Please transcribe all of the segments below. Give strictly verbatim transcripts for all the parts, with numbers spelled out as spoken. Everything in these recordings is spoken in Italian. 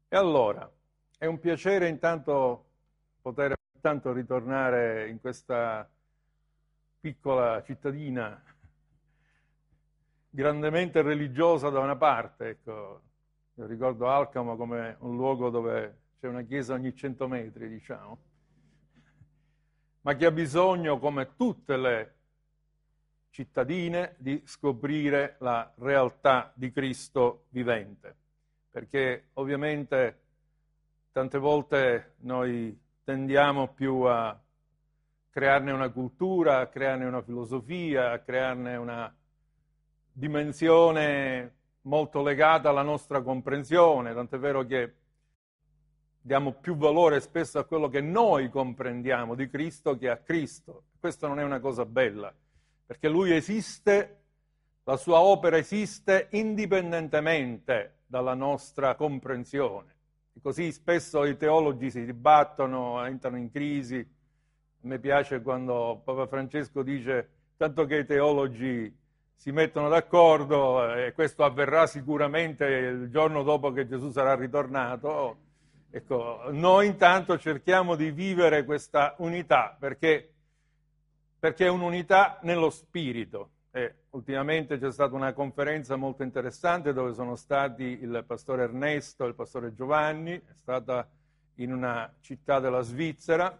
E allora, è un piacere intanto poter intanto ritornare in questa piccola cittadina grandemente religiosa da una parte, ecco, io ricordo Alcamo come un luogo dove c'è una chiesa ogni cento metri, diciamo, ma che ha bisogno, come tutte le cittadine, di scoprire la realtà di Cristo vivente, perché ovviamente tante volte noi tendiamo più a crearne una cultura, a crearne una filosofia, a crearne una dimensione molto legata alla nostra comprensione, tant'è vero che diamo più valore spesso a quello che noi comprendiamo di Cristo che a Cristo. Questo non è una cosa bella, perché Lui esiste, la sua opera esiste indipendentemente dalla nostra comprensione. E così spesso i teologi si dibattono, entrano in crisi. A me piace quando Papa Francesco dice tanto che i teologi si mettono d'accordo e questo avverrà sicuramente il giorno dopo che Gesù sarà ritornato. Ecco, noi intanto cerchiamo di vivere questa unità perché, perché è un'unità nello spirito. E ultimamente c'è stata una conferenza molto interessante dove sono stati il pastore Ernesto e il pastore Giovanni, è stata in una città della Svizzera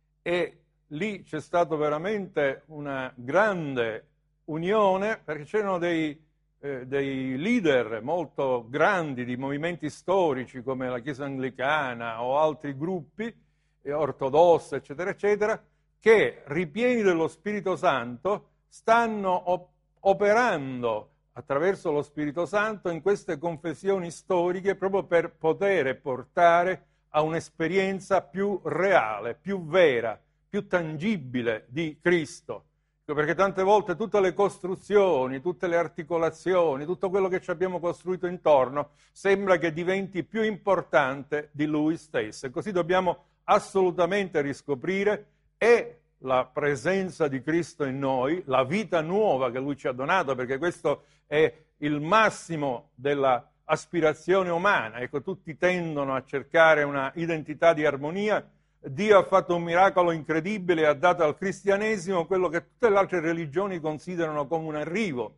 e lì c'è stata veramente una grande unione perché c'erano dei, eh, dei leader molto grandi di movimenti storici come la Chiesa Anglicana o altri gruppi eh, ortodossi, eccetera, eccetera, che ripieni dello Spirito Santo stanno op- operando attraverso lo Spirito Santo in queste confessioni storiche proprio per poter portare a un'esperienza più reale, più vera, più tangibile di Cristo. Perché tante volte tutte le costruzioni, tutte le articolazioni, tutto quello che ci abbiamo costruito intorno sembra che diventi più importante di Lui stesso. E così dobbiamo assolutamente riscoprire e la presenza di Cristo in noi, la vita nuova che Lui ci ha donato, perché questo è il massimo della aspirazione umana. Ecco, tutti tendono a cercare una identità di armonia. Dio ha fatto un miracolo incredibile e ha dato al cristianesimo quello che tutte le altre religioni considerano come un arrivo,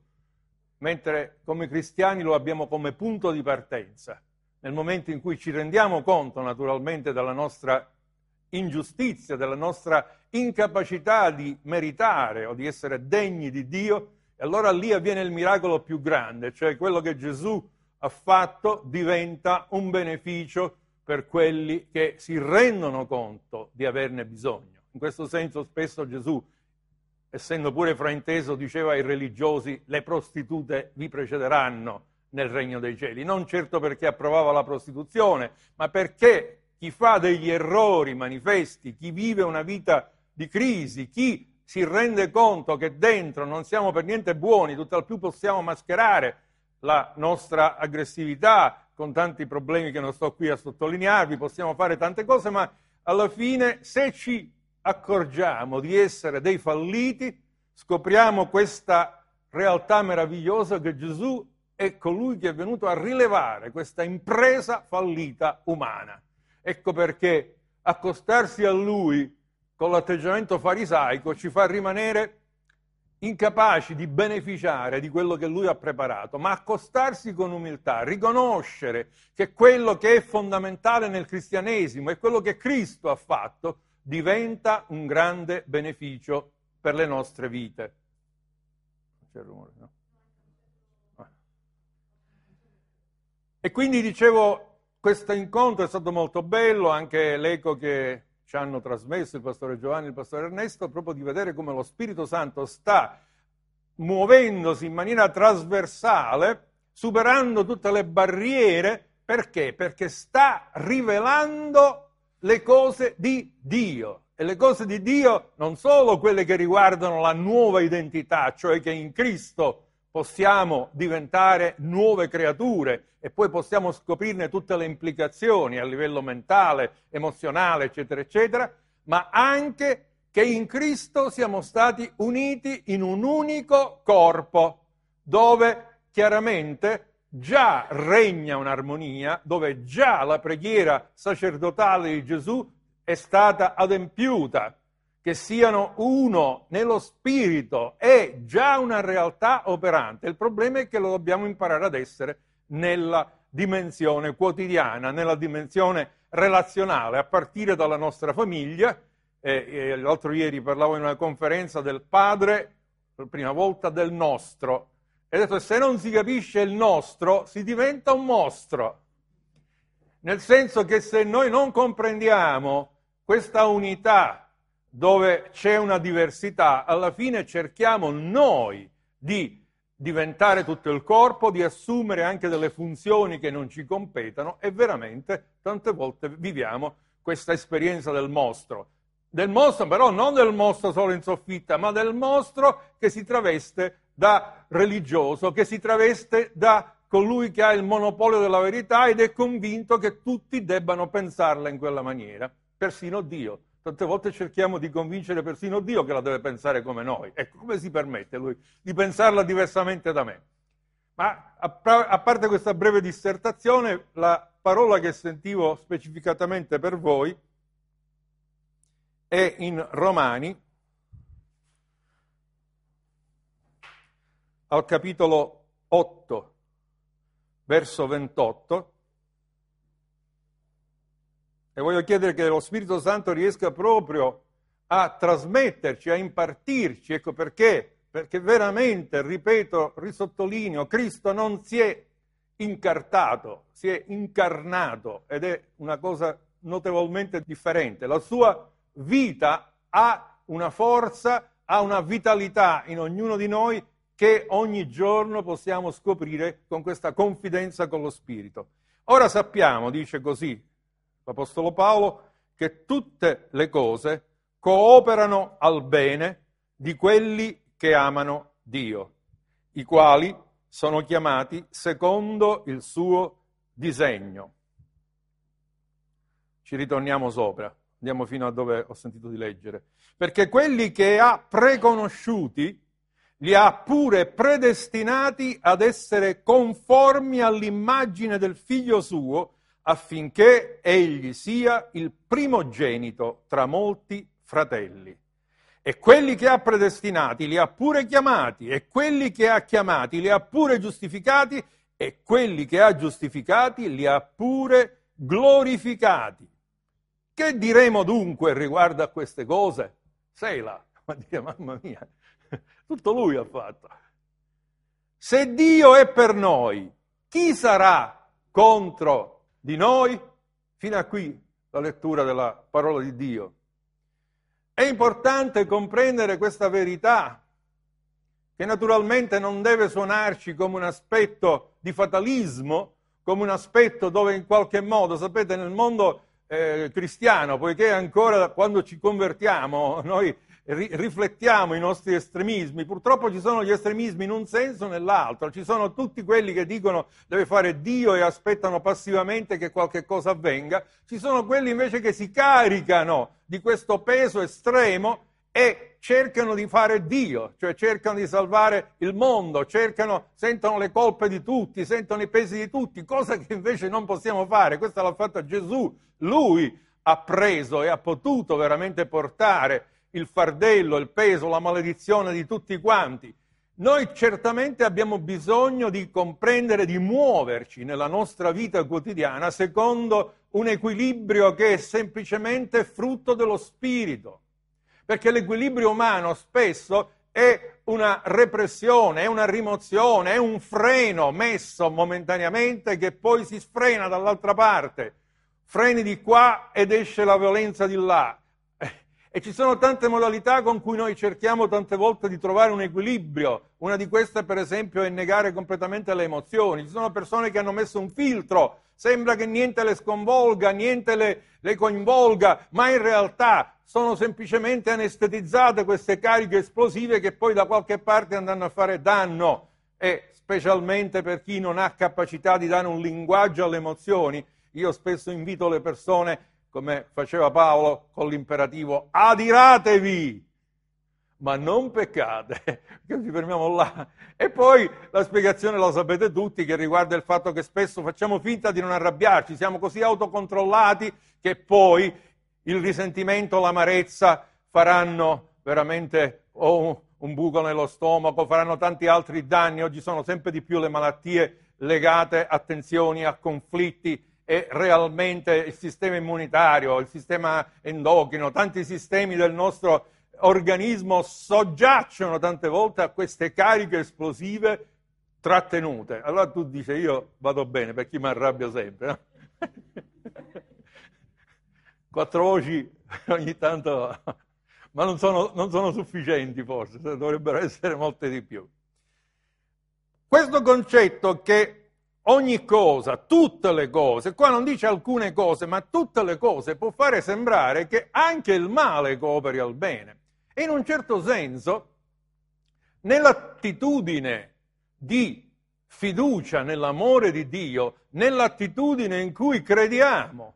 mentre come cristiani lo abbiamo come punto di partenza. Nel momento in cui ci rendiamo conto, naturalmente, della nostra ingiustizia, della nostra incapacità di meritare o di essere degni di Dio, e allora lì avviene il miracolo più grande, cioè quello che Gesù ha fatto diventa un beneficio per quelli che si rendono conto di averne bisogno. In questo senso spesso Gesù, essendo pure frainteso, diceva ai religiosi: le prostitute vi precederanno nel regno dei cieli. Non certo perché approvava la prostituzione, ma perché chi fa degli errori manifesti, chi vive una vita di crisi, chi si rende conto che dentro non siamo per niente buoni, tutt'al più possiamo mascherare la nostra aggressività con tanti problemi che non sto qui a sottolinearvi, possiamo fare tante cose, ma alla fine se ci accorgiamo di essere dei falliti, scopriamo questa realtà meravigliosa che Gesù è colui che è venuto a rilevare questa impresa fallita umana. Ecco perché accostarsi a Lui con l'atteggiamento farisaico ci fa rimanere incapaci di beneficiare di quello che Lui ha preparato, ma accostarsi con umiltà, riconoscere che quello che è fondamentale nel cristianesimo e quello che Cristo ha fatto diventa un grande beneficio per le nostre vite. C'è il rumore, no? Ah. E quindi dicevo, questo incontro è stato molto bello, anche l'eco che ci hanno trasmesso il pastore Giovanni e il pastore Ernesto, proprio di vedere come lo Spirito Santo sta muovendosi in maniera trasversale, superando tutte le barriere. Perché? Perché sta rivelando le cose di Dio. E le cose di Dio non solo quelle che riguardano la nuova identità, cioè che in Cristo possiamo diventare nuove creature e poi possiamo scoprirne tutte le implicazioni a livello mentale, emozionale, eccetera, eccetera, ma anche che in Cristo siamo stati uniti in un unico corpo, dove chiaramente già regna un'armonia, dove già la preghiera sacerdotale di Gesù è stata adempiuta, che siano uno nello spirito, è già una realtà operante. Il problema è che lo dobbiamo imparare ad essere nella dimensione quotidiana, nella dimensione relazionale, a partire dalla nostra famiglia. Eh, eh, l'altro ieri parlavo in una conferenza del padre, per prima volta del nostro, e ho detto: se non si capisce il nostro, si diventa un mostro. Nel senso che se noi non comprendiamo questa unità dove c'è una diversità, alla fine cerchiamo noi di diventare tutto il corpo, di assumere anche delle funzioni che non ci competono, e veramente tante volte viviamo questa esperienza del mostro. Del mostro, però non del mostro solo in soffitta, ma del mostro che si traveste da religioso, che si traveste da colui che ha il monopolio della verità ed è convinto che tutti debbano pensarla in quella maniera, persino Dio. Tante volte cerchiamo di convincere persino Dio che la deve pensare come noi. Ecco, come si permette lui di pensarla diversamente da me? Ma a, a parte questa breve dissertazione, la parola che sentivo specificatamente per voi è in Romani, al capitolo otto, verso ventotto, e voglio chiedere che lo Spirito Santo riesca proprio a trasmetterci, a impartirci. Ecco perché, perché veramente, ripeto, risottolineo, Cristo non si è incartato, si è incarnato, ed è una cosa notevolmente differente. La sua vita ha una forza, ha una vitalità in ognuno di noi che ogni giorno possiamo scoprire con questa confidenza con lo Spirito. Ora sappiamo, dice così l'Apostolo Paolo, che tutte le cose cooperano al bene di quelli che amano Dio, i quali sono chiamati secondo il suo disegno. Ci ritorniamo sopra, andiamo fino a dove ho sentito di leggere. Perché quelli che ha preconosciuti li ha pure predestinati ad essere conformi all'immagine del Figlio suo, affinché egli sia il primogenito tra molti fratelli. E quelli che ha predestinati li ha pure chiamati, e quelli che ha chiamati li ha pure giustificati, e quelli che ha giustificati li ha pure glorificati. Che diremo dunque riguardo a queste cose? Sela, ma dire, mamma mia, tutto lui ha fatto. Se Dio è per noi, chi sarà contro di noi? Fino a qui la lettura della parola di Dio. È importante comprendere questa verità, che naturalmente non deve suonarci come un aspetto di fatalismo, come un aspetto dove in qualche modo, sapete, nel mondo eh, cristiano, poiché ancora quando ci convertiamo noi ri- riflettiamo i nostri estremismi, purtroppo ci sono gli estremismi in un senso o nell'altro, ci sono tutti quelli che dicono deve fare Dio e aspettano passivamente che qualche cosa avvenga, ci sono quelli invece che si caricano di questo peso estremo e cercano di fare Dio, cioè cercano di salvare il mondo, cercano, sentono le colpe di tutti, sentono i pesi di tutti, cosa che invece non possiamo fare. Questa l'ha fatta Gesù, lui ha preso e ha potuto veramente portare il fardello, il peso, la maledizione di tutti quanti. Noi certamente abbiamo bisogno di comprendere, di muoverci nella nostra vita quotidiana secondo un equilibrio che è semplicemente frutto dello spirito. Perché l'equilibrio umano spesso è una repressione, è una rimozione, è un freno messo momentaneamente che poi si sfrena dall'altra parte. Freni di qua ed esce la violenza di là. E ci sono tante modalità con cui noi cerchiamo tante volte di trovare un equilibrio. Una di queste, per esempio, è negare completamente le emozioni. Ci sono persone che hanno messo un filtro, sembra che niente le sconvolga, niente le, le coinvolga, ma in realtà sono semplicemente anestetizzate queste cariche esplosive che poi da qualche parte andranno a fare danno. E specialmente per chi non ha capacità di dare un linguaggio alle emozioni, io spesso invito le persone, come faceva Paolo con l'imperativo, adiratevi, ma non peccate, che ci fermiamo là. E poi la spiegazione la sapete tutti, che riguarda il fatto che spesso facciamo finta di non arrabbiarci, siamo così autocontrollati che poi il risentimento, l'amarezza faranno veramente o un, un buco nello stomaco, faranno tanti altri danni. Oggi sono sempre di più le malattie legate a tensioni, a conflitti, e realmente il sistema immunitario, il sistema endocrino, tanti sistemi del nostro organismo soggiacciono tante volte a queste cariche esplosive trattenute. Allora tu dici, io vado bene, per chi mi arrabbia sempre, no? Quattro voci ogni tanto, ma non sono, non sono sufficienti forse, dovrebbero essere molte di più. Questo concetto che ogni cosa, tutte le cose, qua non dice alcune cose, ma tutte le cose, può fare sembrare che anche il male cooperi al bene. E in un certo senso, nell'attitudine di fiducia nell'amore di Dio, nell'attitudine in cui crediamo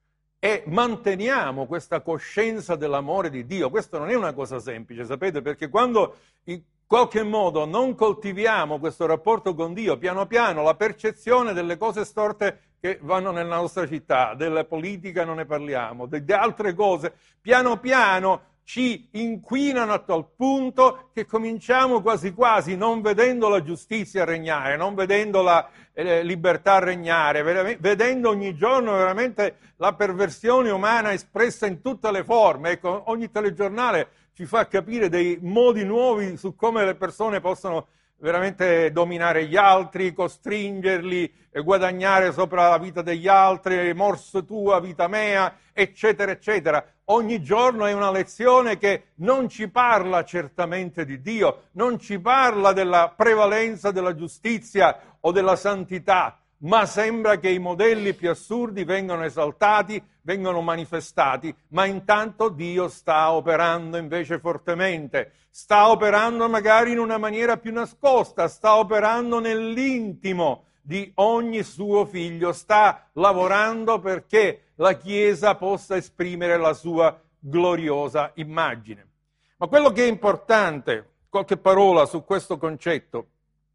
e manteniamo questa coscienza dell'amore di Dio, questo non è una cosa semplice, sapete, perché quando in qualche modo non coltiviamo questo rapporto con Dio, piano piano la percezione delle cose storte che vanno nella nostra città, della politica non ne parliamo, di altre cose, piano piano ci inquinano a tal punto che cominciamo quasi quasi, non vedendo la giustizia regnare, non vedendo la eh, libertà regnare, vedendo ogni giorno veramente la perversione umana espressa in tutte le forme. Ecco, ogni telegiornale ci fa capire dei modi nuovi su come le persone possono veramente dominare gli altri, costringerli, guadagnare sopra la vita degli altri, morse tua, vita mea, eccetera, eccetera. Ogni giorno è una lezione che non ci parla certamente di Dio, non ci parla della prevalenza della giustizia o della santità, ma sembra che i modelli più assurdi vengano esaltati, vengono manifestati, ma intanto Dio sta operando invece fortemente, sta operando magari in una maniera più nascosta, sta operando nell'intimo di ogni suo figlio, sta lavorando perché la Chiesa possa esprimere la sua gloriosa immagine. Ma quello che è importante, qualche parola su questo concetto,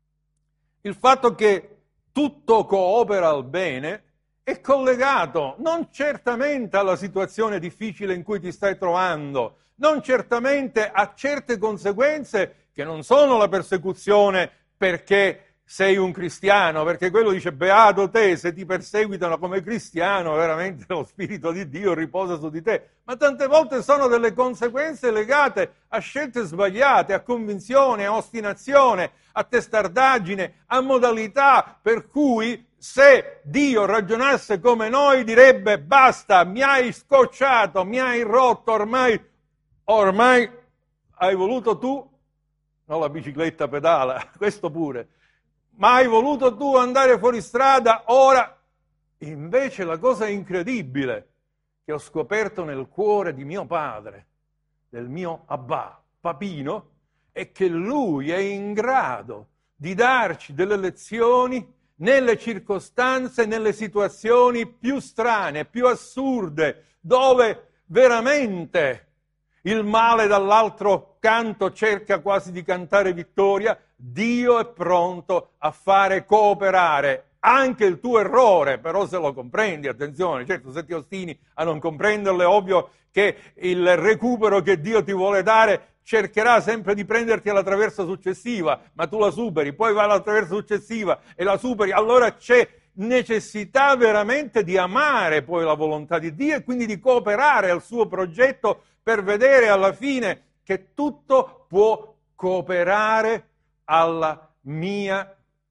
il fatto che tutto coopera al bene è collegato non certamente alla situazione difficile in cui ti stai trovando, non certamente a certe conseguenze che non sono la persecuzione perché sei un cristiano, perché quello dice beato te se ti perseguitano come cristiano, veramente lo Spirito di Dio riposa su di te, ma tante volte sono delle conseguenze legate a scelte sbagliate, a convinzione, a ostinazione, a testardaggine, a modalità per cui se Dio ragionasse come noi direbbe basta, mi hai scocciato, mi hai rotto, ormai, ormai hai voluto tu, no la bicicletta pedala, questo pure, ma hai voluto tu andare fuori strada, ora invece la cosa incredibile che ho scoperto nel cuore di mio padre, del mio Abbà, Papino, è che lui è in grado di darci delle lezioni nelle circostanze, nelle situazioni più strane, più assurde, dove veramente il male dall'altro canto cerca quasi di cantare vittoria, Dio è pronto a fare cooperare anche il tuo errore, però se lo comprendi, attenzione, certo se ti ostini a non comprenderlo è ovvio che il recupero che Dio ti vuole dare cercherà sempre di prenderti alla traversa successiva, ma tu la superi, poi vai alla traversa successiva e la superi, allora c'è necessità veramente di amare poi la volontà di Dio e quindi di cooperare al suo progetto per vedere alla fine che tutto può cooperare alla mia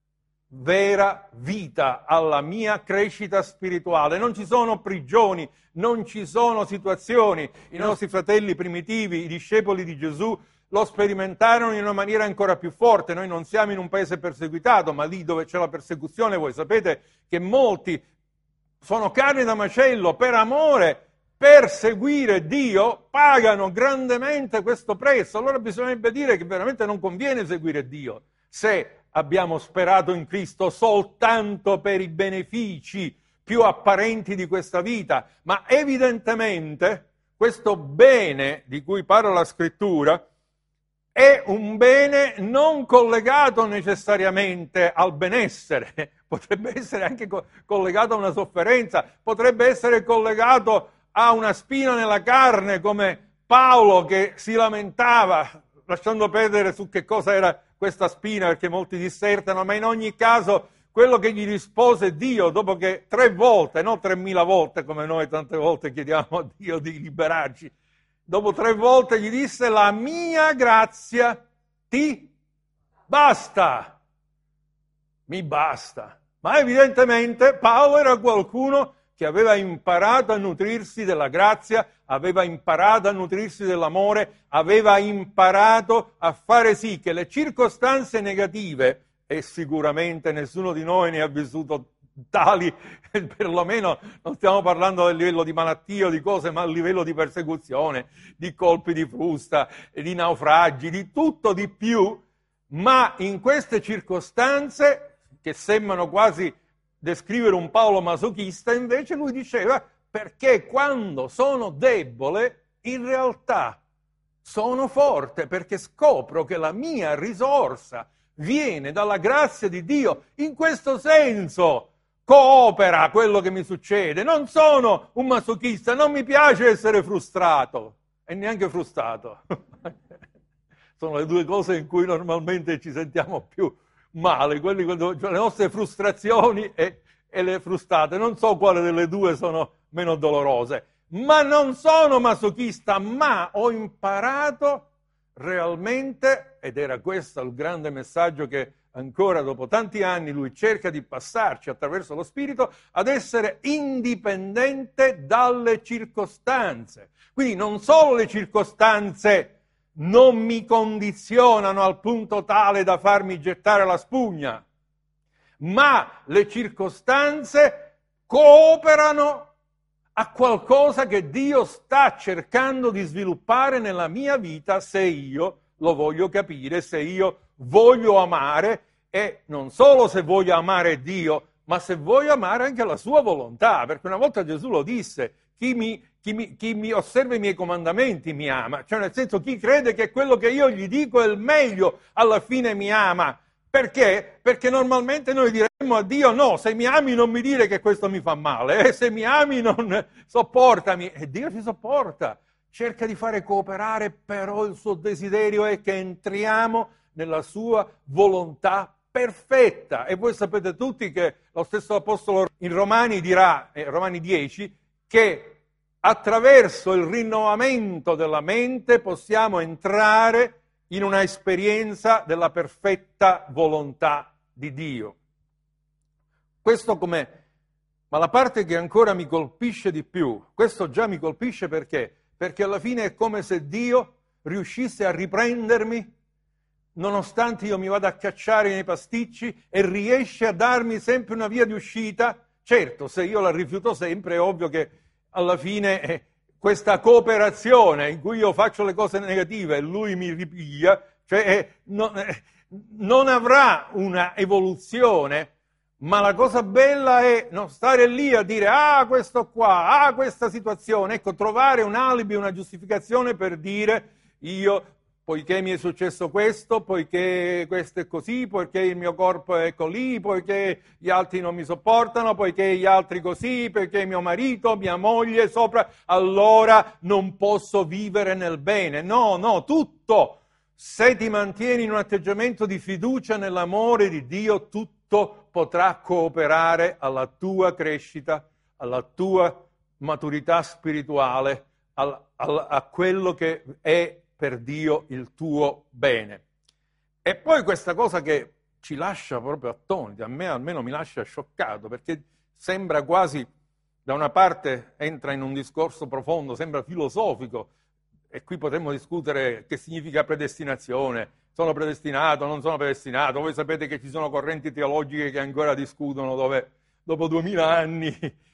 vera vita, alla mia crescita spirituale. Non ci sono prigioni, non ci sono situazioni. I nostri fratelli primitivi, i discepoli di Gesù, lo sperimentarono in una maniera ancora più forte. Noi non siamo in un paese perseguitato, ma lì dove c'è la persecuzione, voi sapete che molti sono carne da macello per amore, per seguire Dio, pagano grandemente questo prezzo. Allora bisognerebbe dire che veramente non conviene seguire Dio se abbiamo sperato in Cristo soltanto per i benefici più apparenti di questa vita, ma evidentemente questo bene di cui parla la Scrittura è un bene non collegato necessariamente al benessere, potrebbe essere anche co- collegato a una sofferenza, potrebbe essere collegato a una spina nella carne, come Paolo che si lamentava, lasciando perdere su che cosa era questa spina, perché molti dissertano, ma in ogni caso quello che gli rispose Dio, dopo che tre volte, non tremila volte come noi tante volte chiediamo a Dio di liberarci, dopo tre volte gli disse: la mia grazia ti basta, mi basta. Ma evidentemente Paolo era qualcuno che aveva imparato a nutrirsi della grazia, aveva imparato a nutrirsi dell'amore, aveva imparato a fare sì che le circostanze negative, e sicuramente nessuno di noi ne ha vissuto tali, perlomeno non stiamo parlando del livello di malattia o di cose, ma a livello di persecuzione, di colpi di frusta, di naufragi, di tutto di più, ma in queste circostanze che sembrano quasi descrivere un Paolo masochista, invece lui diceva: perché quando sono debole in realtà sono forte, perché scopro che la mia risorsa viene dalla grazia di Dio. In questo senso coopera quello che mi succede. Non sono un masochista, non mi piace essere frustrato e neanche frustato. Sono le due cose in cui normalmente ci sentiamo più male, quelli, cioè le nostre frustrazioni e, e le frustate. Non so quale delle due sono meno dolorose, ma non sono masochista, ma ho imparato realmente, ed era questo il grande messaggio che ancora dopo tanti anni lui cerca di passarci attraverso lo Spirito, ad essere indipendente dalle circostanze. Quindi non solo le circostanze non mi condizionano al punto tale da farmi gettare la spugna, ma le circostanze cooperano a qualcosa che Dio sta cercando di sviluppare nella mia vita, se io lo voglio capire, se io voglio amare, e non solo se voglio amare Dio, ma se voglio amare anche la sua volontà, perché una volta Gesù lo disse: chi mi, chi mi, chi mi osserva i miei comandamenti mi ama, cioè nel senso, chi crede che quello che io gli dico è il meglio, alla fine mi ama. Perché? Perché normalmente noi diremmo a Dio: no, se mi ami non mi dire che questo mi fa male, eh? Se mi ami non sopportami. E Dio ci sopporta, cerca di fare cooperare, però il suo desiderio è che entriamo nella sua volontà perfetta. E voi sapete tutti che lo stesso Apostolo in Romani dirà, eh, Romani dieci, che attraverso il rinnovamento della mente possiamo entrare in una esperienza della perfetta volontà di Dio. Questo come... Ma la parte che ancora mi colpisce di più, questo già mi colpisce perché? Perché alla fine è come se Dio riuscisse a riprendermi, nonostante io mi vada a cacciare nei pasticci, e riesce a darmi sempre una via di uscita. Certo, se io la rifiuto sempre, è ovvio che alla fine eh, questa cooperazione in cui io faccio le cose negative e lui mi ripiglia, cioè eh, non, eh, non avrà una evoluzione. Ma la cosa bella è non stare lì a dire: ah, questo qua, ah, questa situazione. Ecco, trovare un alibi, una giustificazione per dire: io, poiché mi è successo questo, poiché questo è così, poiché il mio corpo è così, poiché gli altri non mi sopportano, poiché gli altri così, perché mio marito, mia moglie sopra, allora non posso vivere nel bene. No, no, tutto. Se ti mantieni in un atteggiamento di fiducia nell'amore di Dio, tutto potrà cooperare alla tua crescita, alla tua maturità spirituale, al, al, a quello che è per Dio il tuo bene. E poi questa cosa che ci lascia proprio attoniti, a me almeno mi lascia scioccato, perché sembra quasi, da una parte entra in un discorso profondo, sembra filosofico, e qui potremmo discutere che significa predestinazione. Sono predestinato, non sono predestinato. Voi sapete che ci sono correnti teologiche che ancora discutono, dove dopo duemila anni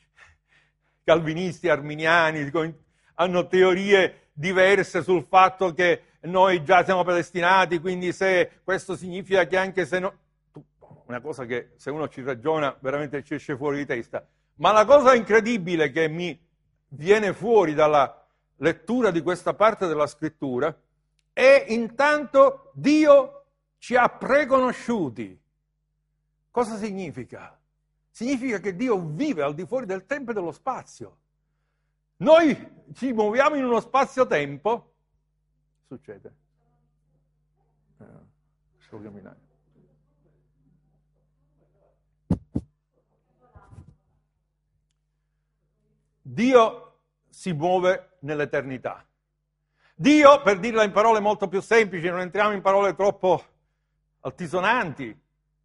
calvinisti, arminiani hanno teorie diverse sul fatto che noi già siamo predestinati, quindi se questo significa che anche se no... Una cosa che se uno ci ragiona veramente ci esce fuori di testa. Ma la cosa incredibile che mi viene fuori dalla lettura di questa parte della scrittura e intanto Dio ci ha preconosciuti. Cosa significa? Significa che Dio vive al di fuori del tempo e dello spazio. Noi ci muoviamo in uno spazio-tempo. Succede. Eh, devo camminare. Dio si muove nell'eternità. Dio, per dirla in parole molto più semplici, non entriamo in parole troppo altisonanti,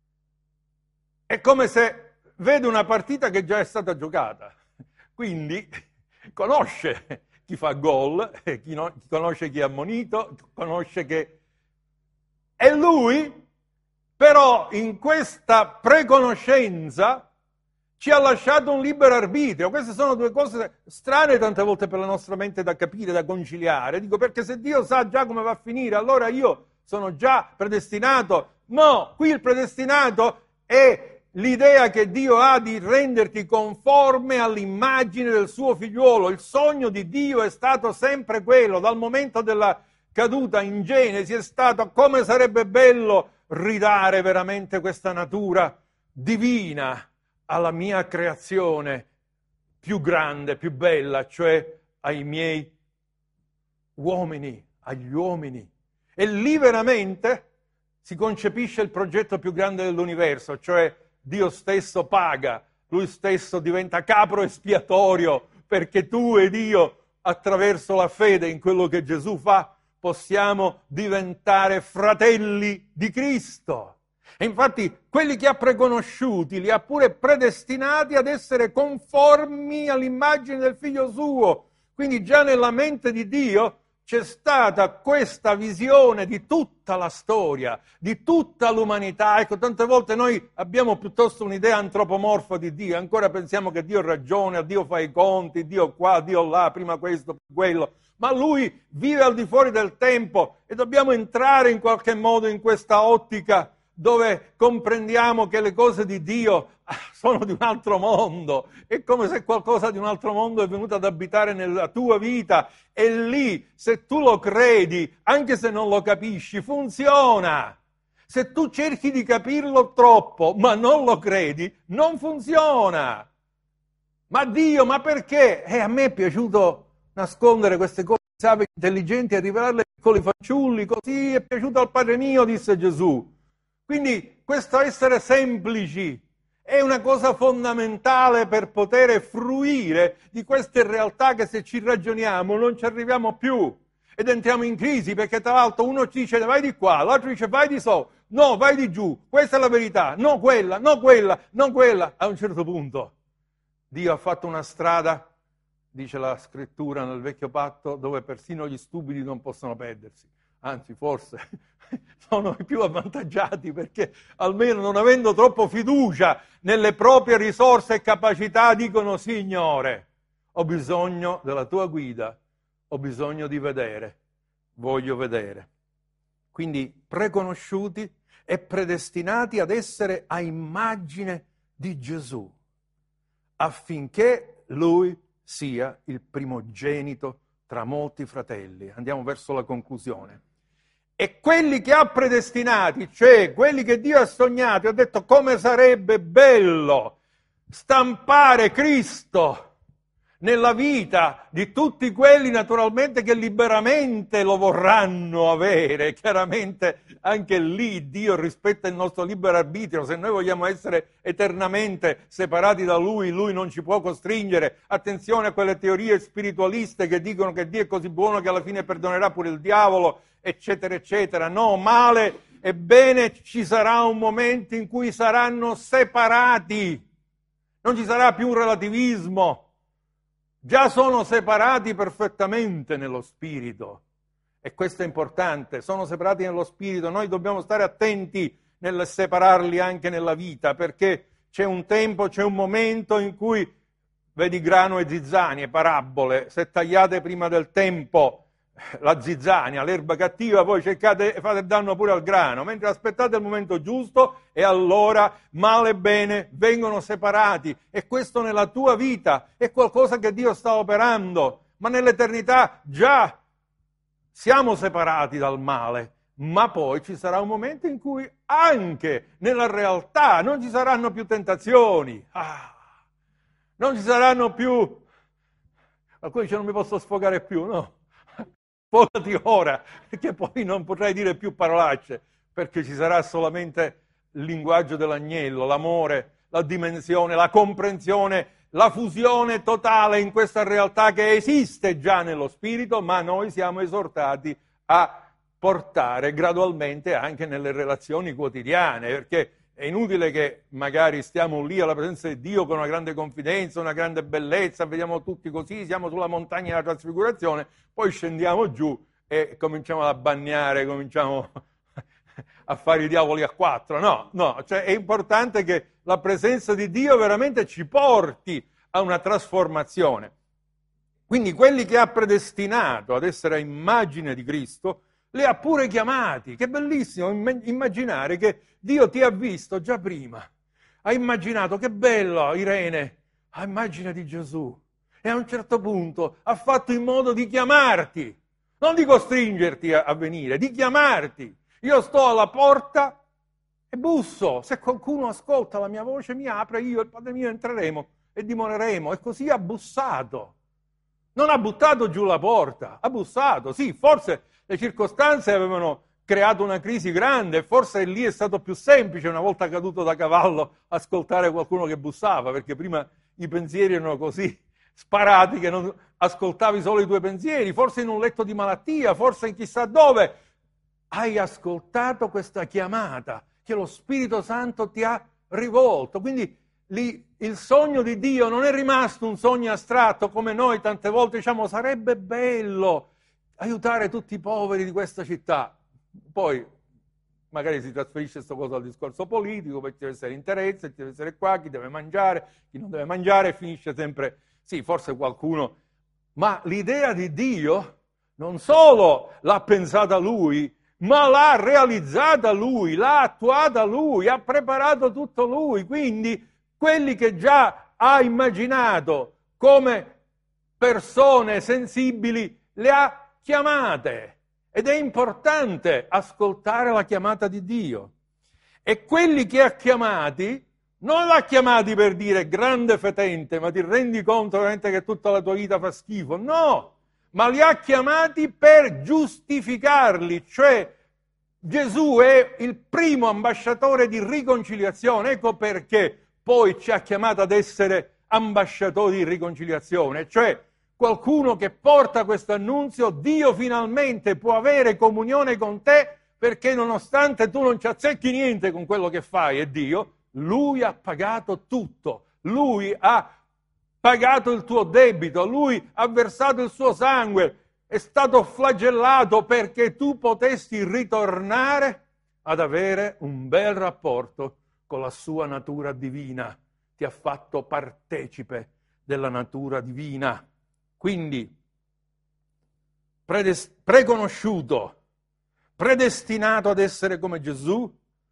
è come se vede una partita che già è stata giocata. Quindi conosce chi fa gol, chi, no, conosce chi è ammonito, conosce che... E lui, però, in questa preconoscenza ci ha lasciato un libero arbitrio. Queste sono due cose strane tante volte per la nostra mente da capire, da conciliare. Dico, perché se Dio sa già come va a finire, allora io sono già predestinato. No, qui il predestinato è l'idea che Dio ha di renderti conforme all'immagine del suo figliuolo. Il sogno di Dio è stato sempre quello, dal momento della caduta in Genesi è stato come sarebbe bello ridare veramente questa natura divina alla mia creazione più grande, più bella, cioè ai miei uomini, agli uomini. E lì veramente si concepisce il progetto più grande dell'universo, cioè Dio stesso paga, Lui stesso diventa capro espiatorio, perché tu ed io, attraverso la fede in quello che Gesù fa, possiamo diventare fratelli di Cristo. E infatti quelli che ha preconosciuti li ha pure predestinati ad essere conformi all'immagine del figlio suo. Quindi già nella mente di Dio c'è stata questa visione di tutta la storia, di tutta l'umanità. Ecco, tante volte noi abbiamo piuttosto un'idea antropomorfa di Dio, ancora pensiamo che Dio ragiona, Dio fa i conti, Dio qua, Dio là, prima questo, quello. Ma Lui vive al di fuori del tempo e dobbiamo entrare in qualche modo in questa ottica dove comprendiamo che le cose di Dio sono di un altro mondo. È come se qualcosa di un altro mondo è venuto ad abitare nella tua vita e lì, se tu lo credi, anche se non lo capisci, funziona. Se tu cerchi di capirlo troppo, ma non lo credi, non funziona. Ma Dio, ma perché? Eh, a me è piaciuto nascondere queste cose, sape intelligenti e rivelarle ai piccoli fanciulli, così è piaciuto al Padre mio, disse Gesù. Quindi questo essere semplici è una cosa fondamentale per poter fruire di queste realtà che se ci ragioniamo non ci arriviamo più ed entriamo in crisi, perché tra l'altro uno ci dice vai di qua, l'altro dice vai di so, no, vai di giù, questa è la verità, no quella, no quella, no quella. A un certo punto Dio ha fatto una strada, dice la scrittura nel vecchio patto, dove persino gli stupidi non possono perdersi. Anzi, forse sono i più avvantaggiati, perché almeno non avendo troppo fiducia nelle proprie risorse e capacità dicono: Signore, ho bisogno della tua guida, ho bisogno di vedere, voglio vedere. Quindi preconosciuti e predestinati ad essere a immagine di Gesù, affinché Lui sia il primogenito tra molti fratelli. Andiamo verso la conclusione. E quelli che ha predestinati, cioè quelli che Dio ha sognati, ha detto come sarebbe bello stampare Cristo nella vita di tutti quelli naturalmente che liberamente lo vorranno avere. Chiaramente anche lì Dio rispetta il nostro libero arbitrio. Se noi vogliamo essere eternamente separati da Lui, Lui non ci può costringere. Attenzione a quelle teorie spiritualiste che dicono che Dio è così buono che alla fine perdonerà pure il diavolo, eccetera, eccetera. No, male e bene, ci sarà un momento in cui saranno separati. Non ci sarà più un relativismo. Già sono separati perfettamente nello spirito. E questo è importante. Sono separati nello spirito. Noi dobbiamo stare attenti nel separarli anche nella vita, perché c'è un tempo, c'è un momento in cui, vedi grano e zizzanie, parabole, se tagliate prima del tempo la zizzania, l'erba cattiva, voi cercate e fate danno pure al grano, mentre aspettate il momento giusto e allora male e bene vengono separati. E questo nella tua vita è qualcosa che Dio sta operando, ma nell'eternità già siamo separati dal male, ma poi ci sarà un momento in cui anche nella realtà non ci saranno più tentazioni, ah, non ci saranno più... Alcuni dicono non mi posso sfogare più, no? Sfogati ora, perché poi non potrai dire più parolacce, perché ci sarà solamente il linguaggio dell'agnello, l'amore, la dimensione, la comprensione, la fusione totale in questa realtà che esiste già nello spirito, ma noi siamo esortati a portare gradualmente anche nelle relazioni quotidiane, perché è inutile che magari stiamo lì alla presenza di Dio con una grande confidenza, una grande bellezza, vediamo tutti così, siamo sulla montagna della trasfigurazione, poi scendiamo giù e cominciamo a bagnare, cominciamo a fare i diavoli a quattro. No, no, cioè è importante che la presenza di Dio veramente ci porti a una trasformazione. Quindi quelli che ha predestinato ad essere a immagine di Cristo, li ha pure chiamati. Che bellissimo immaginare che Dio ti ha visto già prima. Ha immaginato, che bello Irene, a immagine di Gesù. E a un certo punto ha fatto in modo di chiamarti, non di costringerti a, a venire, di chiamarti. Io sto alla porta e busso. Se qualcuno ascolta la mia voce, mi apre, io e il Padre mio entreremo e dimoreremo. E così ha bussato. Non ha buttato giù la porta, ha bussato. Sì, forse le circostanze avevano creato una crisi grande, forse lì è stato più semplice, una volta caduto da cavallo, ascoltare qualcuno che bussava, perché prima i pensieri erano così sparati che non ascoltavi solo i tuoi pensieri, forse in un letto di malattia, forse in chissà dove. Hai ascoltato questa chiamata che lo Spirito Santo ti ha rivolto. Quindi lì il sogno di Dio non è rimasto un sogno astratto, come noi tante volte diciamo sarebbe bello aiutare tutti i poveri di questa città. Poi magari si trasferisce questa cosa al discorso politico, perché deve essere interesse, chi deve essere qua, chi deve mangiare, chi non deve mangiare, finisce sempre, sì, forse qualcuno, ma l'idea di Dio non solo l'ha pensata Lui, ma l'ha realizzata Lui, l'ha attuata Lui, ha preparato tutto Lui. Quindi quelli che già ha immaginato come persone sensibili le ha chiamate. Ed è importante ascoltare la chiamata di Dio. E quelli che ha chiamati, non l'ha chiamati per dire grande fetente, ma ti rendi conto veramente che tutta la tua vita fa schifo? No! Ma li ha chiamati per giustificarli, cioè Gesù è il primo ambasciatore di riconciliazione. Ecco perché poi ci ha chiamato ad essere ambasciatori di riconciliazione, cioè qualcuno che porta questo annunzio, Dio finalmente può avere comunione con te, perché nonostante tu non ci azzecchi niente con quello che fai, è Dio, Lui ha pagato tutto, Lui ha pagato il tuo debito, Lui ha versato il suo sangue, è stato flagellato perché tu potessi ritornare ad avere un bel rapporto con la sua natura divina. Ti ha fatto partecipe della natura divina. Quindi, predes- preconosciuto, predestinato ad essere come Gesù,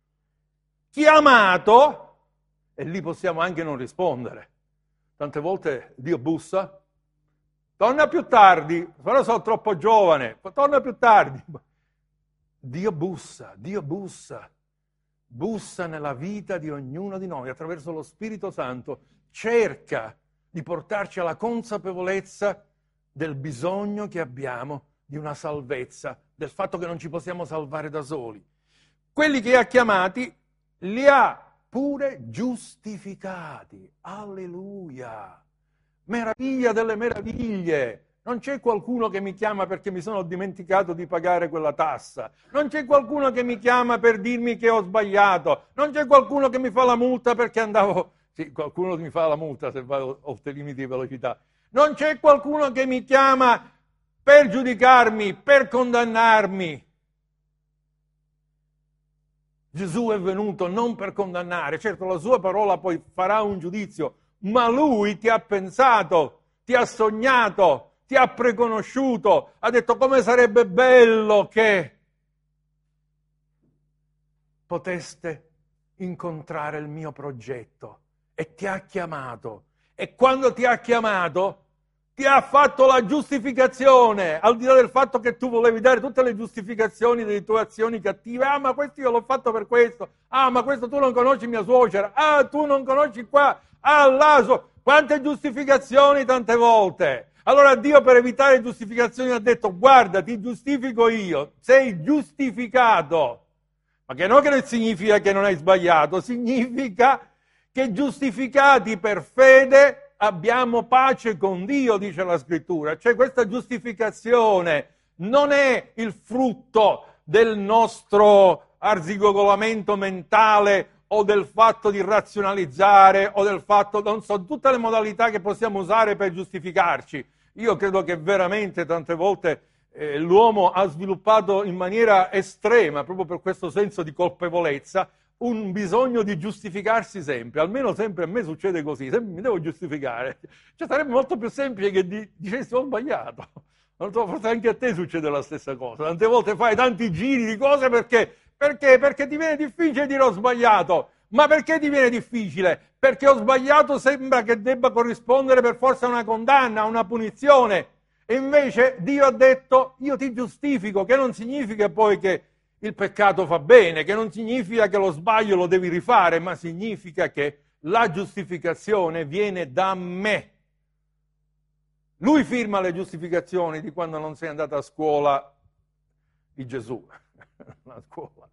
chiamato, e lì possiamo anche non rispondere. Tante volte Dio bussa, torna più tardi, però sono troppo giovane, torna più tardi. Dio bussa, Dio bussa, bussa nella vita di ognuno di noi, attraverso lo Spirito Santo, cerca di portarci alla consapevolezza del bisogno che abbiamo di una salvezza, del fatto che non ci possiamo salvare da soli. Quelli che ha chiamati li ha pure giustificati. Alleluia! Meraviglia delle meraviglie! Non c'è qualcuno che mi chiama perché mi sono dimenticato di pagare quella tassa. Non c'è qualcuno che mi chiama per dirmi che ho sbagliato. Non c'è qualcuno che mi fa la multa perché andavo... Sì, qualcuno mi fa la multa se vado oltre i limiti di velocità. Non c'è qualcuno che mi chiama per giudicarmi, per condannarmi. Gesù è venuto non per condannare. Certo, la sua parola poi farà un giudizio, ma Lui ti ha pensato, ti ha sognato, ti ha preconosciuto, ha detto come sarebbe bello che poteste incontrare il mio progetto. E ti ha chiamato. E quando ti ha chiamato, ti ha fatto la giustificazione, al di là del fatto che tu volevi dare tutte le giustificazioni delle tue azioni cattive. Ah, ma questo io l'ho fatto per questo. Ah, ma questo tu non conosci mia suocera. Ah, tu non conosci qua. Ah, l'Aso. Quante giustificazioni tante volte. Allora Dio, per evitare giustificazioni, ha detto: guarda, ti giustifico io, sei giustificato. Ma che non che non significa che non hai sbagliato, significa che giustificati per fede abbiamo pace con Dio, dice la Scrittura. Cioè questa giustificazione non è il frutto del nostro arzigogolamento mentale o del fatto di razionalizzare o del fatto, non so, tutte le modalità che possiamo usare per giustificarci. Io credo che veramente tante volte eh, l'uomo ha sviluppato in maniera estrema, proprio per questo senso di colpevolezza, un bisogno di giustificarsi sempre. Almeno sempre a me succede così, sempre mi devo giustificare. Cioè sarebbe molto più semplice che di, dicessi ho sbagliato. Non so, forse anche a te succede la stessa cosa. Tante volte fai tanti giri di cose perché, perché, perché ti viene difficile dire ho sbagliato. Ma perché ti viene difficile? Perché ho sbagliato sembra che debba corrispondere per forza a una condanna, a una punizione. E invece Dio ha detto io ti giustifico, che non significa poi che il peccato fa bene, che non significa che lo sbaglio lo devi rifare, ma significa che la giustificazione viene da me. Lui firma le giustificazioni di quando non sei andato a scuola di Gesù, a scuola.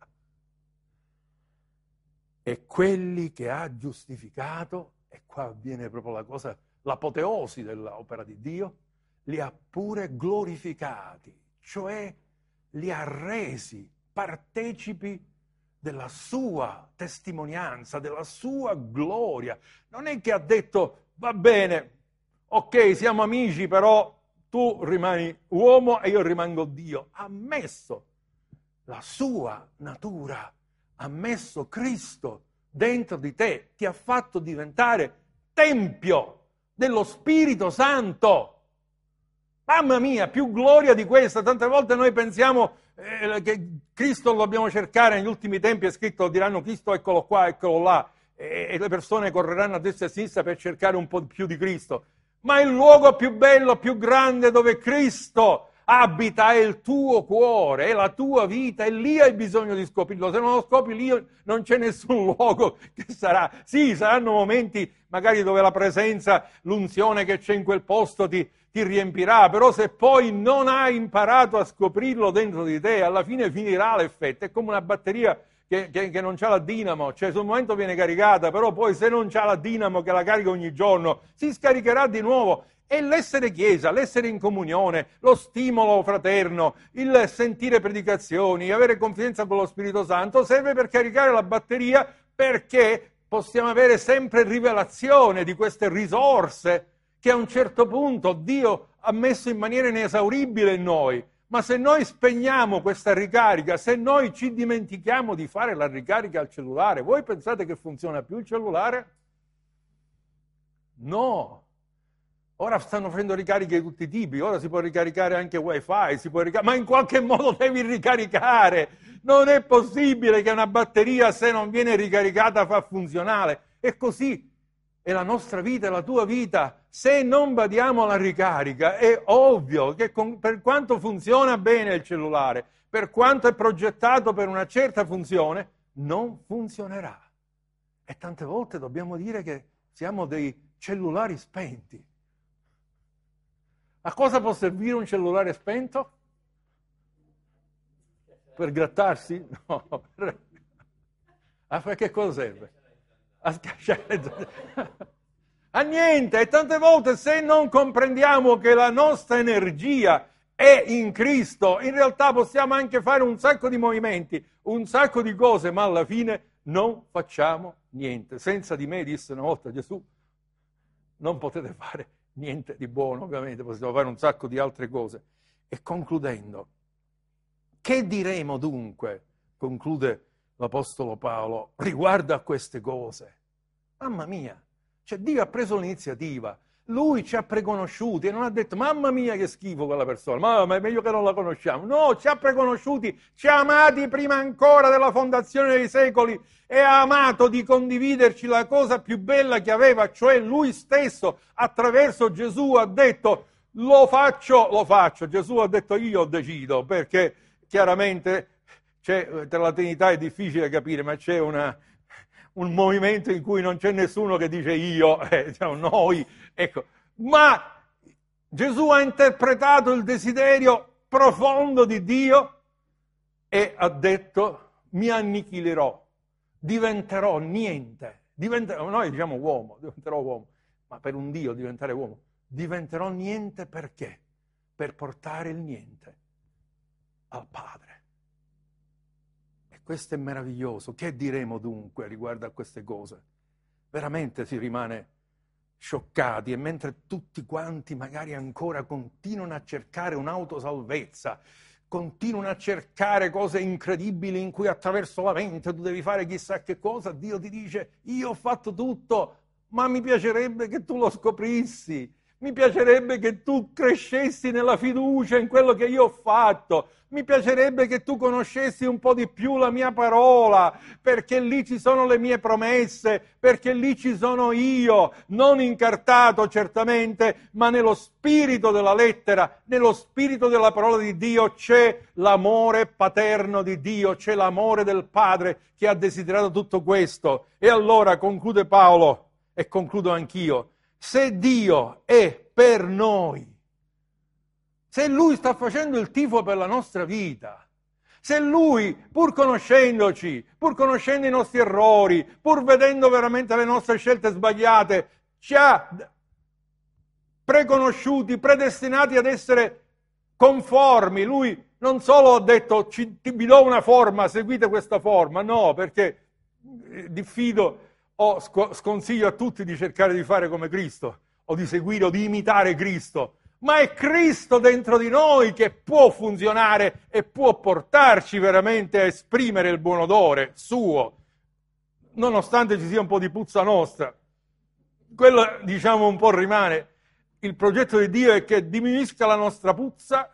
E quelli che ha giustificato, e qua avviene proprio la cosa, l'apoteosi dell'opera di Dio, li ha pure glorificati, cioè li ha resi partecipi della sua testimonianza, della sua gloria. Non è che ha detto, va bene, ok, siamo amici, però tu rimani uomo e io rimango Dio. Ha messo la sua natura, ha messo Cristo dentro di te, ti ha fatto diventare tempio dello Spirito Santo. Mamma mia, più gloria di questa. Tante volte noi pensiamo eh, che Cristo lo dobbiamo cercare negli ultimi tempi, è scritto, diranno Cristo eccolo qua, eccolo là, e, e le persone correranno a destra e a sinistra per cercare un po' più di Cristo. Ma il luogo più bello, più grande dove Cristo abita è il tuo cuore, è la tua vita, e lì hai bisogno di scoprirlo. Se non lo scopri lì non c'è nessun luogo che sarà. Sì, saranno momenti magari dove la presenza, l'unzione che c'è in quel posto ti, ti riempirà, però se poi non hai imparato a scoprirlo dentro di te, alla fine finirà l'effetto. È come una batteria che, che, che non c'ha la dinamo, cioè sul momento viene caricata, però poi se non c'ha la dinamo che la carica ogni giorno, si scaricherà di nuovo. E l'essere chiesa, l'essere in comunione, lo stimolo fraterno, il sentire predicazioni, avere confidenza con lo Spirito Santo serve per caricare la batteria, perché possiamo avere sempre rivelazione di queste risorse che a un certo punto Dio ha messo in maniera inesauribile in noi. Ma se noi spegniamo questa ricarica, se noi ci dimentichiamo di fare la ricarica al cellulare, voi pensate che funziona più il cellulare? No! Ora stanno facendo ricariche di tutti i tipi, ora si può ricaricare anche wifi, si può ricar- ma in qualche modo devi ricaricare. Non è possibile che una batteria, se non viene ricaricata, fa funzionare. E così è la nostra vita, è la tua vita. Se non badiamo alla ricarica, è ovvio che con, per quanto funziona bene il cellulare, per quanto è progettato per una certa funzione, non funzionerà. E tante volte dobbiamo dire che siamo dei cellulari spenti. A cosa può servire un cellulare spento? Per grattarsi? No. Per... A che cosa serve? A schiacciare. A niente. E tante volte, se non comprendiamo che la nostra energia è in Cristo, in realtà possiamo anche fare un sacco di movimenti, un sacco di cose, ma alla fine non facciamo niente. Senza di me, disse una volta Gesù, non potete fare niente di buono. Ovviamente possiamo fare un sacco di altre cose. E concludendo, che diremo dunque, conclude l'Apostolo Paolo, riguardo a queste cose? Mamma mia, cioè Dio ha preso l'iniziativa, Lui ci ha preconosciuti e non ha detto mamma mia che schifo quella persona, ma, ma è meglio che non la conosciamo. No, ci ha preconosciuti, ci ha amati prima ancora della fondazione dei secoli e ha amato di condividerci la cosa più bella che aveva, cioè Lui stesso attraverso Gesù ha detto lo faccio, lo faccio. Gesù ha detto io decido, perché chiaramente c'è, tra la Trinità è difficile capire, ma c'è una, un movimento in cui non c'è nessuno che dice io, eh, diciamo, noi, ecco. Ma Gesù ha interpretato il desiderio profondo di Dio e ha detto mi annichilerò, diventerò niente, diventerò, noi diciamo uomo, diventerò uomo, ma per un Dio diventare uomo, diventerò niente perché? Per portare il niente al Padre. E questo è meraviglioso. Che diremo dunque riguardo a queste cose? Veramente si rimane scioccati, e mentre tutti quanti magari ancora continuano a cercare un'autosalvezza, continuano a cercare cose incredibili in cui attraverso la mente tu devi fare chissà che cosa, Dio ti dice io ho fatto tutto, ma mi piacerebbe che tu lo scoprissi, mi piacerebbe che tu crescessi nella fiducia in quello che io ho fatto, mi piacerebbe che tu conoscessi un po' di più la mia parola, perché lì ci sono le mie promesse, perché lì ci sono io, non incartato certamente, ma nello spirito della lettera, nello spirito della parola di Dio c'è l'amore paterno di Dio, c'è l'amore del Padre che ha desiderato tutto questo. E allora conclude Paolo, e concludo anch'io, se Dio è per noi, se Lui sta facendo il tifo per la nostra vita, se Lui, pur conoscendoci, pur conoscendo i nostri errori, pur vedendo veramente le nostre scelte sbagliate, ci ha preconosciuti, predestinati ad essere conformi, Lui non solo ha detto ci, ti, vi do una forma, seguite questa forma, no, perché diffido o sconsiglio a tutti di cercare di fare come Cristo, o di seguire o di imitare Cristo, ma è Cristo dentro di noi che può funzionare e può portarci veramente a esprimere il buon odore suo, nonostante ci sia un po' di puzza nostra. Quello, diciamo, un po' rimane. Il progetto di Dio è che diminuisca la nostra puzza,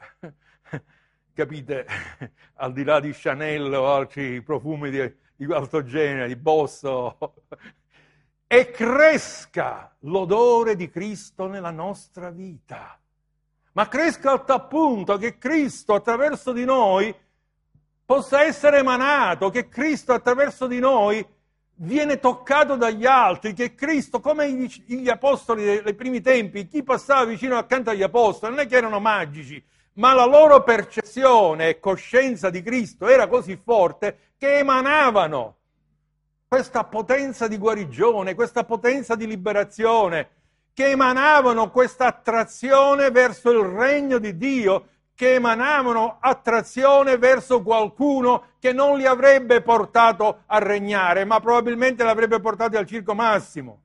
capite, al di là di Chanel o altri profumi di, di alto genere, di Bosso, e cresca l'odore di Cristo nella nostra vita. Ma cresca al tal punto che Cristo attraverso di noi possa essere emanato, che Cristo attraverso di noi viene toccato dagli altri, che Cristo, come gli apostoli dei primi tempi, chi passava vicino accanto agli apostoli, non è che erano magici, ma la loro percezione e coscienza di Cristo era così forte che emanavano questa potenza di guarigione, questa potenza di liberazione, che emanavano questa attrazione verso il regno di Dio, che emanavano attrazione verso qualcuno che non li avrebbe portato a regnare, ma probabilmente li avrebbe portati al Circo Massimo.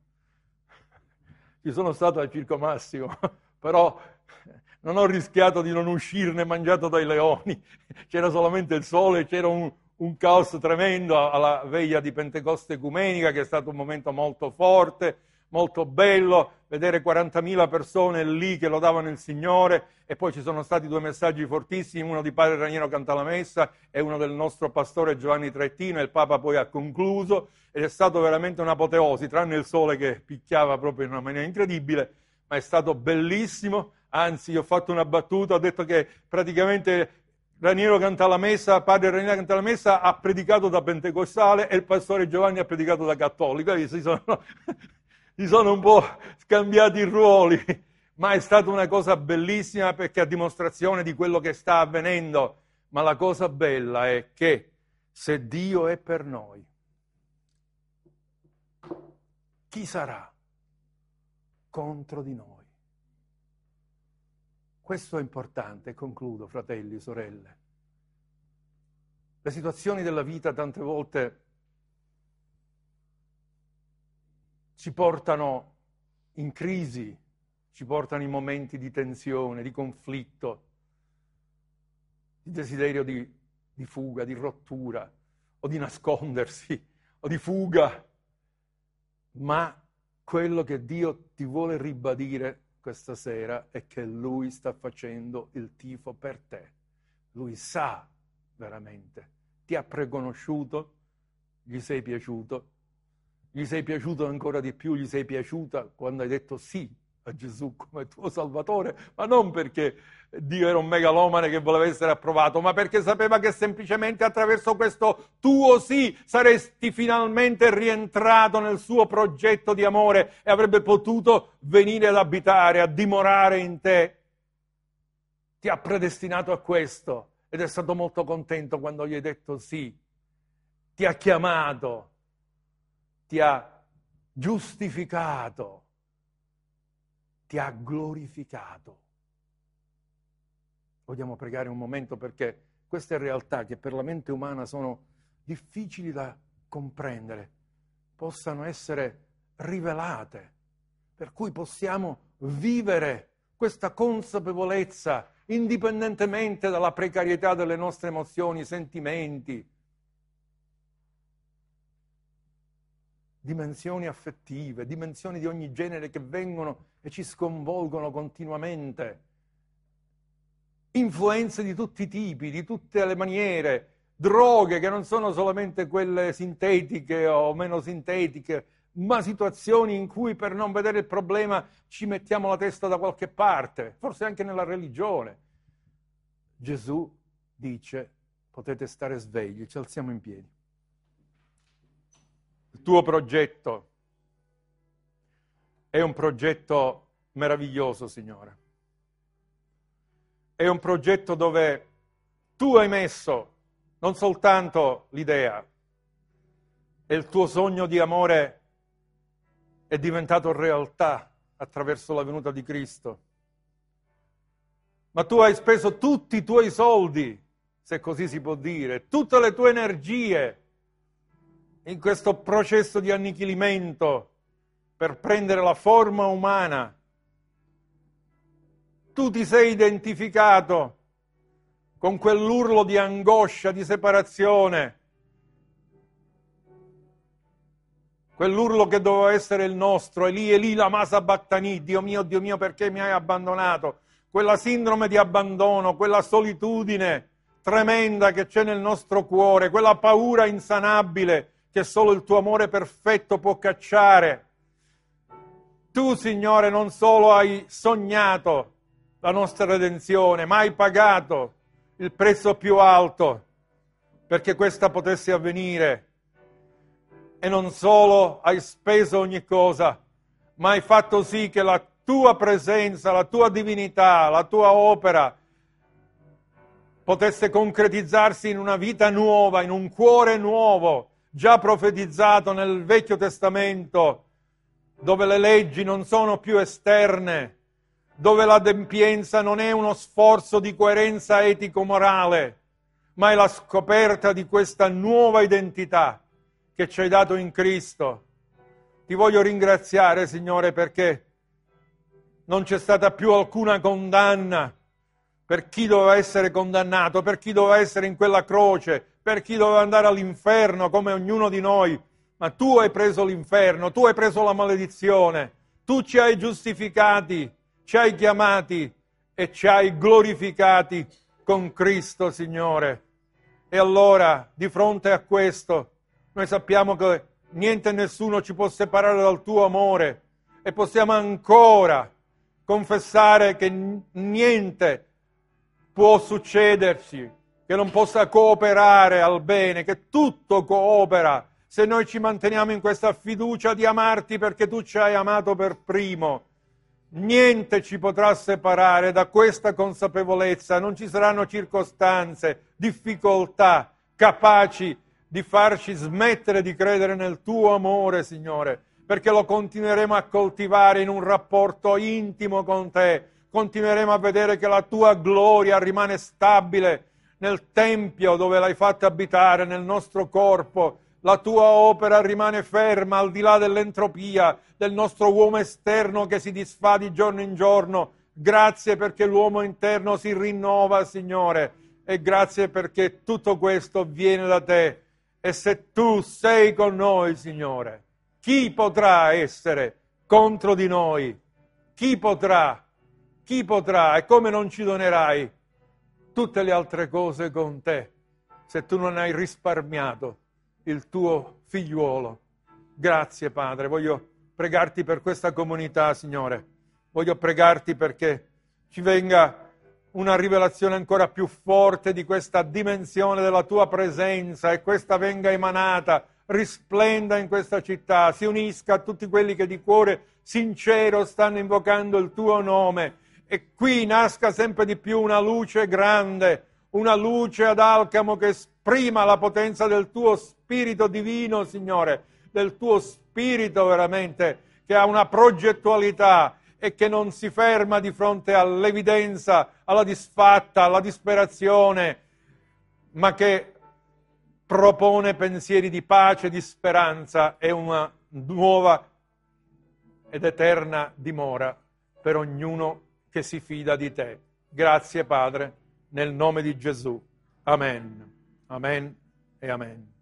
Ci sono stato al Circo Massimo, però non ho rischiato di non uscirne mangiato dai leoni. C'era solamente il sole, c'era un, un caos tremendo alla veglia di Pentecoste ecumenica, che è stato un momento molto forte, molto bello, vedere quarantamila persone lì che lodavano il Signore, e poi ci sono stati due messaggi fortissimi, uno di Padre Raniero Cantalamessa e uno del nostro pastore Giovanni Trettino, e il Papa poi ha concluso, ed è stato veramente un'apoteosi, tranne il sole che picchiava proprio in una maniera incredibile, ma è stato bellissimo. Anzi, io ho fatto una battuta, ho detto che praticamente Raniero Cantalamessa, Padre Raniero Cantalamessa ha predicato da pentecostale e il pastore Giovanni ha predicato da cattolico, si sono... si sono un po' scambiati i ruoli, ma è stata una cosa bellissima, perché a dimostrazione di quello che sta avvenendo. Ma la cosa bella è che se Dio è per noi, chi sarà contro di noi? Questo è importante, e concludo, fratelli, sorelle. Le situazioni della vita tante volte ci portano in crisi, ci portano in momenti di tensione, di conflitto, di desiderio di, di fuga, di rottura, o di nascondersi, o di fuga. Ma quello che Dio ti vuole ribadire questa sera è che Lui sta facendo il tifo per te. Lui sa veramente, ti ha preconosciuto, gli sei piaciuto, gli sei piaciuto ancora di più, gli sei piaciuta quando hai detto sì a Gesù come tuo Salvatore, ma non perché Dio era un megalomane che voleva essere approvato, ma perché sapeva che semplicemente attraverso questo tuo sì saresti finalmente rientrato nel suo progetto di amore e avrebbe potuto venire ad abitare, a dimorare in te. Ti ha predestinato a questo ed è stato molto contento quando gli hai detto sì. Ti ha chiamato, ti ha giustificato, ti ha glorificato. Vogliamo pregare un momento perché queste realtà che per la mente umana sono difficili da comprendere possano essere rivelate, per cui possiamo vivere questa consapevolezza indipendentemente dalla precarietà delle nostre emozioni, sentimenti, dimensioni affettive, dimensioni di ogni genere che vengono e ci sconvolgono continuamente, influenze di tutti i tipi, di tutte le maniere, droghe che non sono solamente quelle sintetiche o meno sintetiche, ma situazioni in cui per non vedere il problema ci mettiamo la testa da qualche parte, forse anche nella religione. Gesù dice: potete stare svegli, ci alziamo in piedi. Il tuo progetto è un progetto meraviglioso, Signore. È un progetto dove tu hai messo non soltanto l'idea, e il tuo sogno di amore è diventato realtà attraverso la venuta di Cristo. Ma tu hai speso tutti i tuoi soldi, se così si può dire, tutte le tue energie in questo processo di annichilimento per prendere la forma umana. Tu ti sei identificato con quell'urlo di angoscia, di separazione, quell'urlo che doveva essere il nostro, Eli, Eli, lama sabachthani, Dio mio, Dio mio, perché mi hai abbandonato? Quella sindrome di abbandono, quella solitudine tremenda che c'è nel nostro cuore, quella paura insanabile che solo il tuo amore perfetto può cacciare. Tu, Signore, non solo hai sognato la nostra redenzione, ma hai pagato il prezzo più alto perché questa potesse avvenire. E non solo hai speso ogni cosa, ma hai fatto sì che la tua presenza, la tua divinità, la tua opera potesse concretizzarsi in una vita nuova, in un cuore nuovo, già profetizzato nel Vecchio Testamento, dove le leggi non sono più esterne, dove l'adempienza non è uno sforzo di coerenza etico-morale, ma è la scoperta di questa nuova identità che ci hai dato in Cristo. Ti voglio ringraziare, Signore, perché non c'è stata più alcuna condanna per chi doveva essere condannato, per chi doveva essere in quella croce, per chi doveva andare all'inferno come ognuno di noi. Ma tu hai preso l'inferno, tu hai preso la maledizione, tu ci hai giustificati, ci hai chiamati e ci hai glorificati con Cristo, Signore. E allora, di fronte a questo, noi sappiamo che niente e nessuno ci può separare dal tuo amore e possiamo ancora confessare che niente può succederci che non possa cooperare al bene, che tutto coopera se noi ci manteniamo in questa fiducia di amarti perché tu ci hai amato per primo. Niente ci potrà separare da questa consapevolezza, non ci saranno circostanze, difficoltà capaci di farci smettere di credere nel tuo amore, Signore, perché lo continueremo a coltivare in un rapporto intimo con te, continueremo a vedere che la tua gloria rimane stabile nel Tempio dove l'hai fatta abitare, nel nostro corpo. La tua opera rimane ferma al di là dell'entropia, del nostro uomo esterno che si disfà di giorno in giorno. Grazie perché l'uomo interno si rinnova, Signore, e grazie perché tutto questo viene da te. E se tu sei con noi, Signore, chi potrà essere contro di noi? Chi potrà? Chi potrà? E come non ci donerai tutte le altre cose con te se tu non hai risparmiato il tuo figliuolo? Grazie, Padre. Voglio pregarti per questa comunità, Signore, voglio pregarti perché ci venga una rivelazione ancora più forte di questa dimensione della tua presenza e questa venga emanata, risplenda in questa città, si unisca a tutti quelli che di cuore sincero stanno invocando il tuo nome e qui nasca sempre di più una luce grande, una luce ad Alcamo che esprima la potenza del tuo Spirito divino, Signore, del tuo Spirito veramente che ha una progettualità e che non si ferma di fronte all'evidenza, alla disfatta, alla disperazione, ma che propone pensieri di pace, di speranza e una nuova ed eterna dimora per ognuno che si fida di te. Grazie, Padre, nel nome di Gesù. Amen. Amen e amen.